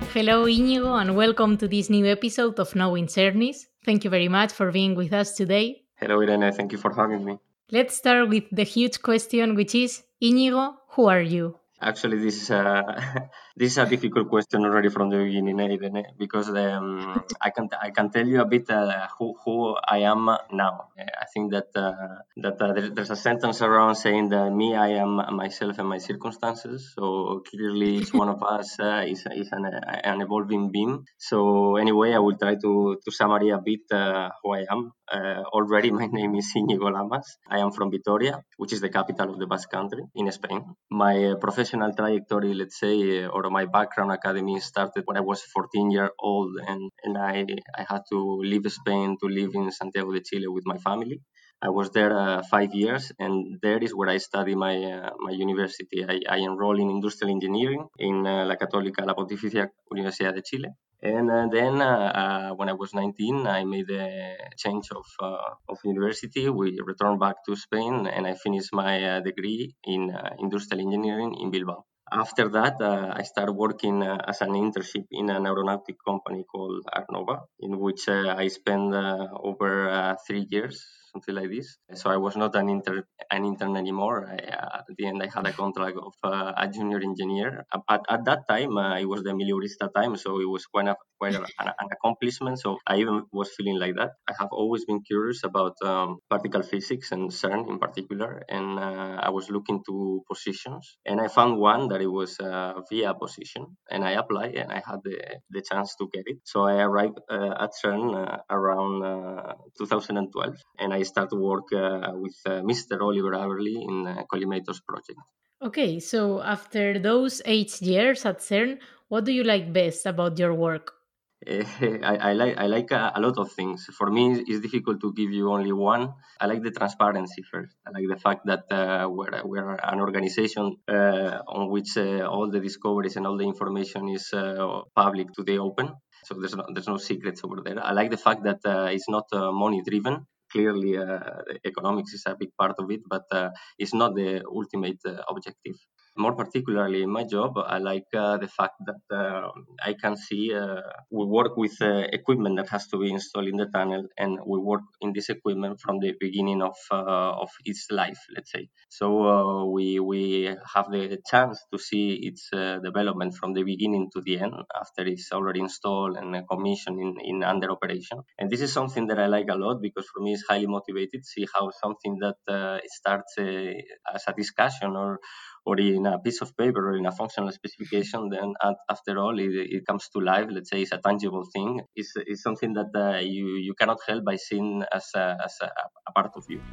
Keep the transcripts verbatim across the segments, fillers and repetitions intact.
Hello, Inigo, and welcome to this new episode of Knowing Cernis. Thank you very much for being with us today. Hello, Irene. Thank you for having me. Let's start with the huge question, which is, Inigo, who are you? Actually, this is a this is a difficult question already from the beginning, eh, Irene, because um, I can I can tell you a bit uh, who who I am now. Uh, I think that uh, that uh, there, there's a sentence around saying that me, I am myself and my circumstances. So clearly, each one of us uh, is is an, an evolving being. So anyway, I will try to to summary a bit uh, who I am. Uh, already, my name is Íñigo Lamas. I am from Vitoria, which is the capital of the Basque Country in Spain. My uh, professional trajectory, let's say, uh, or my background academy started when I was fourteen years old, and, and I, I had to leave Spain to live in Santiago de Chile with my family. I was there uh, five years, and there is where I study my uh, my university. I, I enrolled in industrial engineering in uh, La Católica, La Pontificia Universidad de Chile. And uh, then, uh, uh, when I was nineteen, I made a change of uh, of university. We returned back to Spain, and I finished my uh, degree in uh, industrial engineering in Bilbao. After that, uh, I started working uh, as an internship in an aeronautic company called Arnova, in which uh, I spent uh, over uh, three years, something like this. So I was not an intern, an intern anymore. I, uh, at the end, I had a contract of uh, a junior engineer. At, at that time, uh, it was the Miliurista time, so it was quite, a, quite a, an, an accomplishment. So I even was feeling like that. I have always been curious about um, particle physics and CERN in particular, and uh, I was looking to positions, and I found one that it was a V I A position, and I applied, and I had the, the chance to get it. So I arrived uh, at CERN uh, around uh, two thousand twelve, and I started work uh, with uh, Mister Oliver Averly in uh, Collimators project. Okay, so after those eight years at CERN, what do you like best about your work? Uh, I, I like I like a, a lot of things. For me, it's difficult to give you only one. I like the transparency first. I like the fact that uh, we're, we're an organization uh, on which uh, all the discoveries and all the information is uh, public to the open. So there's no, there's no secrets over there. I like the fact that uh, it's not uh, money driven. Clearly, uh, economics is a big part of it, but uh, it's not the ultimate uh, objective. More particularly in my job, I like uh, the fact that uh, I can see uh, we work with uh, equipment that has to be installed in the tunnel, and we work in this equipment from the beginning of uh, of its life, let's say. So uh, we we have the chance to see its uh, development from the beginning to the end after it's already installed and uh, commissioned in, in under operation. And this is something that I like a lot because for me it's highly motivated. See how something that uh, starts uh, as a discussion or or in a piece of paper or in a functional specification, then after all, it, it comes to life. Let's say it's a tangible thing. It's, it's something that uh, you, you cannot help by seeing as a, as a, a part of you.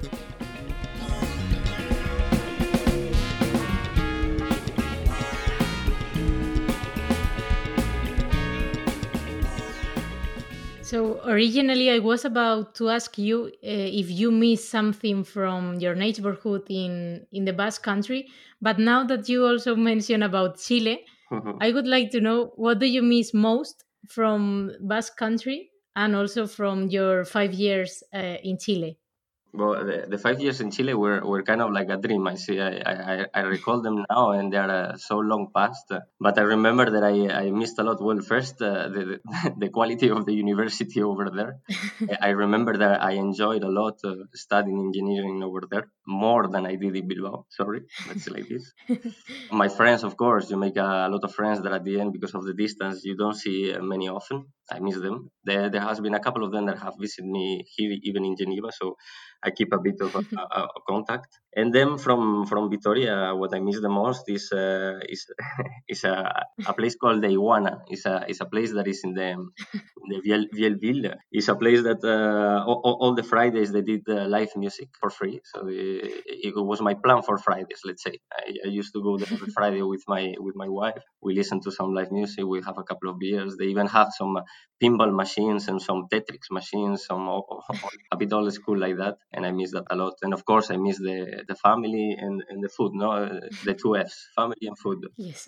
So originally I was about to ask you uh, if you miss something from your neighborhood in, in the Basque Country, but now that you also mentioned about Chile, I would like to know what do you miss most from Basque Country and also from your five years uh, in Chile? Well, the, the five years in Chile were, were kind of like a dream. I see. I, I, I recall them now, and they are uh, so long past. Uh, but I remember that I, I missed a lot. Well, first, uh, the, the the quality of the university over there. I remember that I enjoyed a lot uh, studying engineering over there, more than I did in Bilbao. Sorry, let's say like this. My friends, of course, you make a, a lot of friends that at the end, because of the distance, you don't see uh, many often. I miss them. There, there has been a couple of them that have visited me here, even in Geneva. So I keep a bit of a, a, a contact. And then from from Vitoria, what I miss the most is uh, is is a, a place called the Iguana. It's a it's a place that is in the in the Viel, Vielville. It's a place that uh, all, all the Fridays they did uh, live music for free. So it, it was my plan for Fridays. Let's say I, I used to go there every Friday with my with my wife. We listen to some live music. We have a couple of beers. They even have some pinball machines and some Tetris machines, some a bit old school like that. And I miss that a lot. And of course, I miss the, the family and, and the food, no? The two F's, family and food. Yes.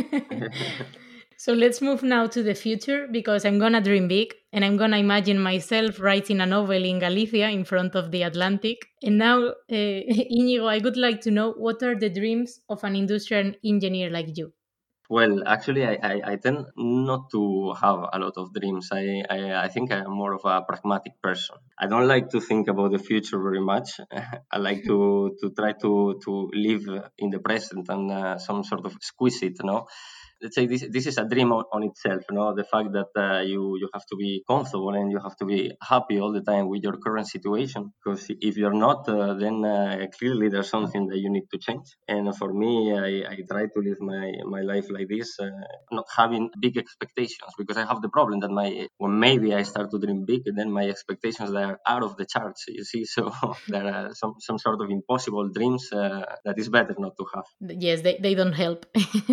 So let's move now to the future because I'm going to dream big and I'm going to imagine myself writing a novel in Galicia in front of the Atlantic. And now, uh, Íñigo, I would like to know what are the dreams of an industrial engineer like you? Well, actually, I, I, I tend not to have a lot of dreams. I, I, I think I'm more of a pragmatic person. I don't like to think about the future very much. I like to, to try to, to live in the present and uh, some sort of squeeze it, you know. Let's say this this is a dream on, on itself, you know, the fact that uh, you you have to be comfortable and you have to be happy all the time with your current situation. Because if you're not, uh, then uh, clearly there's something that you need to change. And for me, I, I try to live my my life like this, uh, not having big expectations, because I have the problem that my when maybe I start to dream big, then my expectations they are out of the charts. You see, so there are some some sort of impossible dreams uh, that is better not to have. Yes, they, they don't help.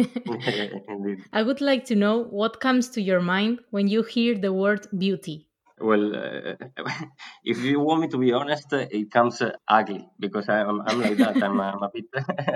Indeed. I would like to know what comes to your mind when you hear the word beauty. Well, uh, if you want me to be honest, uh, it comes uh, ugly because I, I'm, I'm like that. I'm, I'm a bit,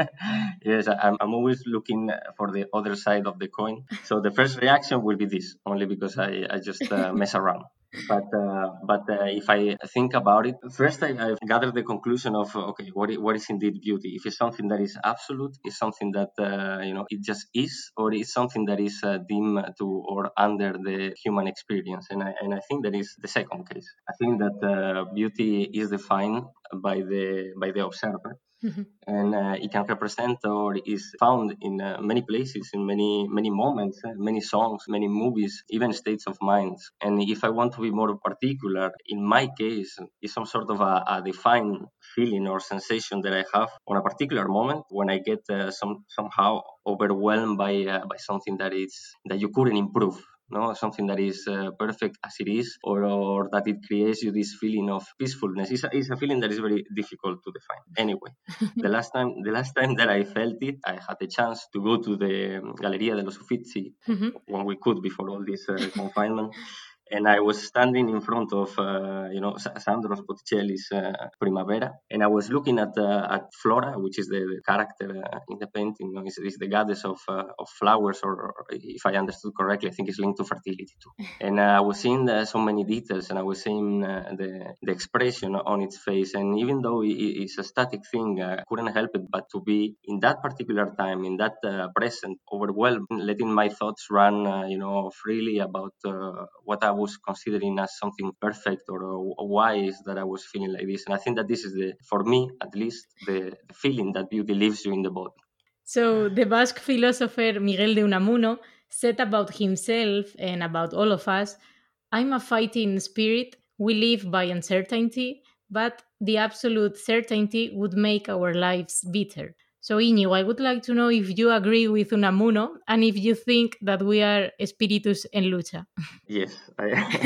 yes, I'm, I'm always looking for the other side of the coin. So the first reaction will be this, only because I, I just uh, mess around. But uh, but uh, if I think about it, first I, I gather the conclusion of uh, okay, what is, what is indeed beauty? If it's something that is absolute, is something that uh, you know it just is, or is something that is uh, dim to or under the human experience? And I and I think that is the second case. I think that uh, beauty is defined by the by the observer, Mhm. and uh, it can represent or is found in uh, many places, in many many moments, uh, many songs, many movies, even states of mind. And if I want to be more particular, in my case, it's some sort of a, a defined feeling or sensation that I have on a particular moment when I get uh, some somehow overwhelmed by uh, by something that is that you couldn't improve, no, something that is uh, perfect as it is, or, or that it creates you this feeling of peacefulness. It's a, it's a feeling that is very difficult to define. Anyway, the last time the last time that I felt it, I had the chance to go to the um, Galleria dello Uffizi Mhm. when we could before all this uh, confinement. And I was standing in front of, uh, you know, Sa- Sandro Botticelli's uh, Primavera, and I was looking at uh, at Flora, which is the, the character uh, in the painting. You know, is, is the goddess of uh, of flowers, or, or if I understood correctly, I think it's linked to fertility too. And uh, I was seeing uh, so many details, and I was seeing uh, the the expression on its face. And even though it, it's a static thing, uh, I couldn't help it but to be in that particular time, in that uh, present, overwhelmed, letting my thoughts run, uh, you know, freely about uh, what I was considering as something perfect, or uh, why is that I was feeling like this. And I think that this is the, for me at least, the, the feeling that beauty lives you in the body. So the Basque philosopher Miguel de Unamuno said about himself and about all of us, I'm a fighting spirit. We live by uncertainty, but the absolute certainty would make our lives bitter. So, Iñigo, I would like to know if you agree with Unamuno and if you think that we are espíritus en lucha. Yes, I,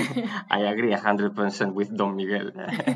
I agree a hundred percent with Don Miguel.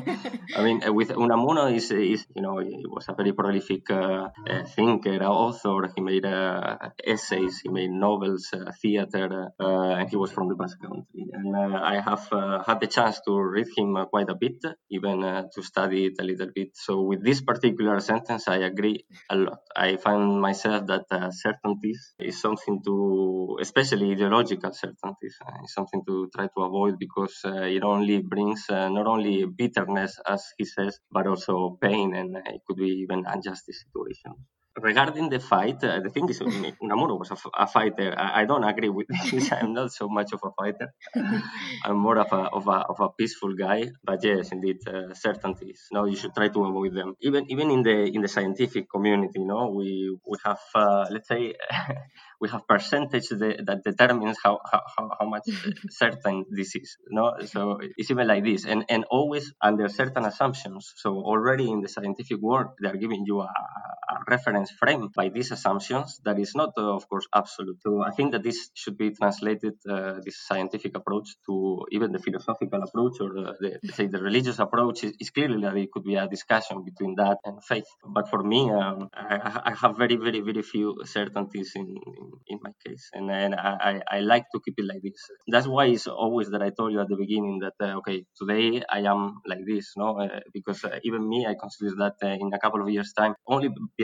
I mean, uh, with Unamuno is is you know he was a very prolific uh, uh, thinker, author. He made uh, essays, he made novels, uh, theater, uh, and he was from the Basque Country. And uh, I have uh, had the chance to read him uh, quite a bit, even uh, to study it a little bit. So with this particular sentence, I agree a lot. I find myself that uh, certainties is something to, especially ideological certainties, uh, is something to try to avoid, because uh, it only brings uh, not only bitterness, as he says, but also pain, and uh, it could be even unjust situation. Regarding the fight, uh, the thing is, Unamuno was a, f- a fighter. I, I don't agree with this. I'm not so much of a fighter. I'm more of a of a of a peaceful guy. But yes, indeed, uh, certainties. No, you should try to avoid them. Even even in the in the scientific community, no, we we have uh, let's say we have percentage that, that determines how, how how how much certain this is. No, so it's even like this, and and always under certain assumptions. So already in the scientific world, they are giving you a, a reference frame by these assumptions that is not, uh, of course, absolute. So I think that this should be translated, uh, this scientific approach, to even the philosophical approach, or the, the let's say the religious approach. Is, is clearly that it could be a discussion between that and faith. But for me, um, I, I have very, very, very few certainties in, in, in my case, and, and I, I I like to keep it like this. That's why it's always that I told you at the beginning that uh, okay, today I am like this, no, uh, because uh, even me, I consider that uh, in a couple of years' time, only b- because of the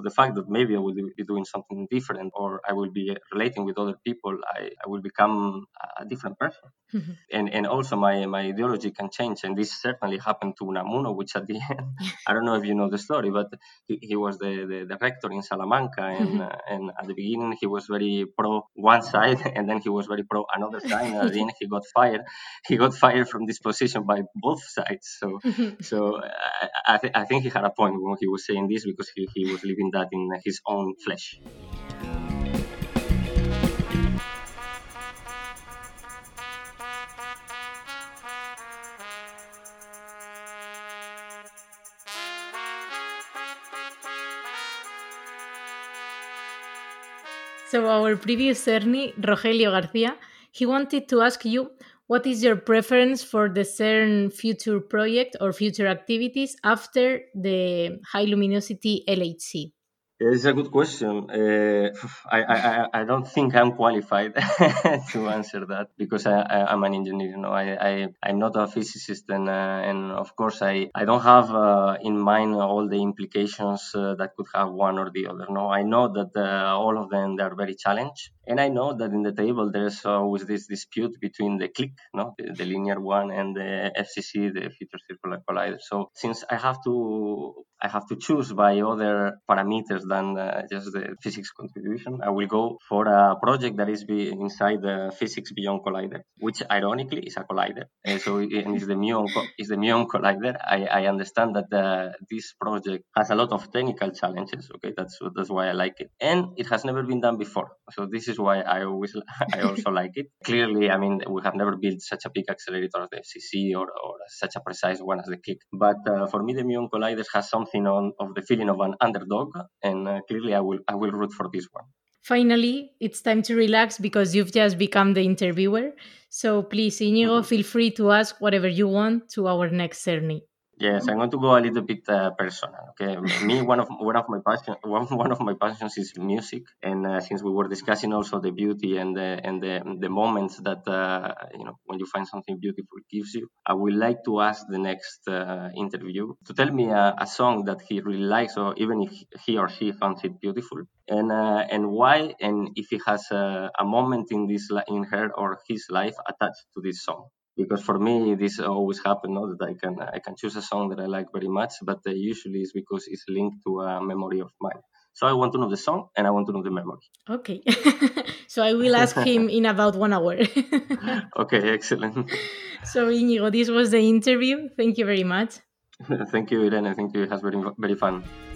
the fact that maybe I will be doing something different, or I will be relating with other people, I, I will become a different person. Mm-hmm. And and also my, my ideology can change. And this certainly happened to Unamuno, which at the end, I don't know if you know the story, but he, he was the, the, the rector in Salamanca. And, mm-hmm. uh, and at the beginning, he was very pro one side, and then he was very pro another side. And at the end, he got fired. He got fired from this position by both sides. So mm-hmm. so I, I, th- I think he had a point when he was saying this, because he, he was living that in his own flesh. So our previous CERNI, Rogelio Garcia, he wanted to ask you, what is your preference for the CERN future project or future activities after the high luminosity L H C? It's a good question. Uh, I, I I don't think I'm qualified to answer that, because I, I I'm an engineer. You know, I I I'm not a physicist, and uh, and of course I I don't have uh, in mind all the implications uh, that could have one or the other. No, I know that uh, all of them, they are very challenged, and I know that in the table there's always this dispute between the CLIC, no, the, the linear one, and the F C C, the Future Circular Collider. So since I have to I have to choose by other parameters than uh, just the physics contribution, I will go for a project that is be inside the Physics Beyond Collider, which ironically is a collider. And so it is the muon is the muon collider. I, I understand that the, this project has a lot of technical challenges. Okay, that's that's why I like it, and it has never been done before. So this is why I always I also like it. Clearly, I mean, we have never built such a big accelerator as the F C C, or, or such a precise one as the CLIC. But uh, for me, the muon collider has something on of the feeling of an underdog, and uh, clearly I will I will root for this one. Finally, it's time to relax, because you've just become the interviewer. So please, Íñigo, mm-hmm. feel free to ask whatever you want to our next CERNI. Yes, I'm going to go a little bit uh, personal. Okay, me one of one of my passion one, one of my passions is music, and uh, since we were discussing also the beauty and the and the, the moments that uh, you know, when you find something beautiful gives you, I would like to ask the next uh, interview to tell me a, a song that he really likes, or even if he or she finds it beautiful, and uh, and why, and if he has a, a moment in this in her or his life attached to this song. Because for me, this always happens, no? That I can I can choose a song that I like very much, but uh, usually it's because it's linked to a memory of mine. So I want to know the song, and I want to know the memory. Okay. So I will ask him in about one hour. Okay, excellent. So Íñigo, this was the interview. Thank you very much. Thank you, Irene. Thank you. It has been very, very fun.